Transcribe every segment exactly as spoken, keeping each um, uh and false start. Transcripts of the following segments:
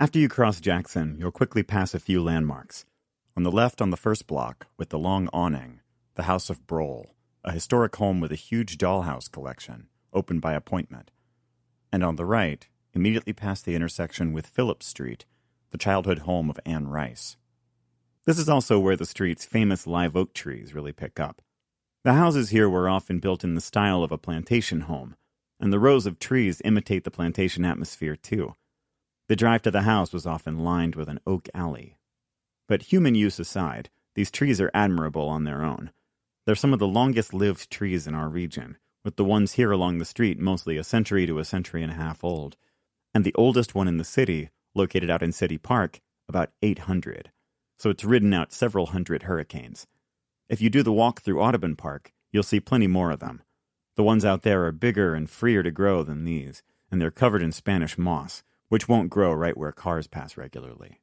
After you cross Jackson, you'll quickly pass a few landmarks. On the left on the first block, with the long awning, the House of Brohl, a historic home with a huge dollhouse collection, open by appointment. And on the right, immediately past the intersection with Phillips Street, the childhood home of Anne Rice. This is also where the street's famous live oak trees really pick up. The houses here were often built in the style of a plantation home, and the rows of trees imitate the plantation atmosphere too. The drive to the house was often lined with an oak alley. But human use aside, these trees are admirable on their own. They're some of the longest-lived trees in our region, with the ones here along the street mostly a century to a century and a half old, and the oldest one in the city, located out in City Park, about eight hundred. So it's ridden out several hundred hurricanes. If you do the walk through Audubon Park, you'll see plenty more of them. The ones out there are bigger and freer to grow than these, and they're covered in Spanish moss, which won't grow right where cars pass regularly.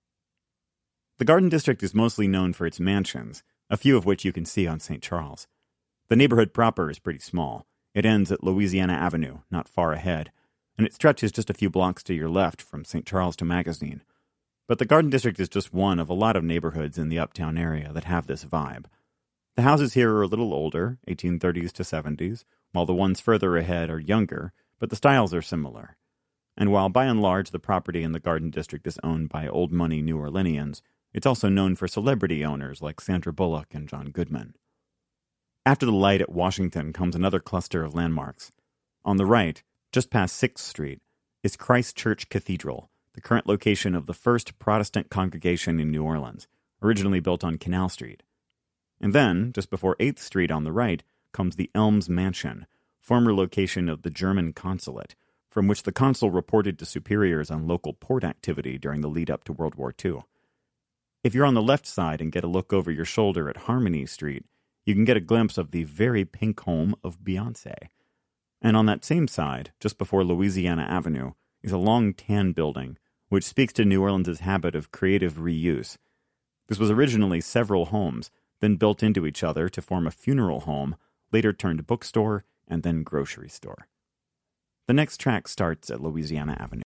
The Garden District is mostly known for its mansions, a few of which you can see on Saint Charles. The neighborhood proper is pretty small. It ends at Louisiana Avenue, not far ahead, and it stretches just a few blocks to your left from Saint Charles to Magazine. But the Garden District is just one of a lot of neighborhoods in the uptown area that have this vibe. The houses here are a little older, eighteen thirties to seventies, while the ones further ahead are younger, but the styles are similar. And while by and large the property in the Garden District is owned by old money New Orleanians, it's also known for celebrity owners like Sandra Bullock and John Goodman. After the light at Washington comes another cluster of landmarks. On the right, just past sixth Street, is Christ Church Cathedral, the current location of the first Protestant congregation in New Orleans, originally built on Canal Street. And then, just before eighth Street on the right, comes the Elms Mansion, former location of the German consulate, from which the consul reported to superiors on local port activity during the lead-up to World War Two. If you're on the left side and get a look over your shoulder at Harmony Street, you can get a glimpse of the very pink home of Beyoncé. And on that same side, just before Louisiana Avenue, is a long tan building, which speaks to New Orleans' habit of creative reuse. This was originally several homes, then built into each other to form a funeral home, later turned bookstore, and then grocery store. The next track starts at Louisiana Avenue.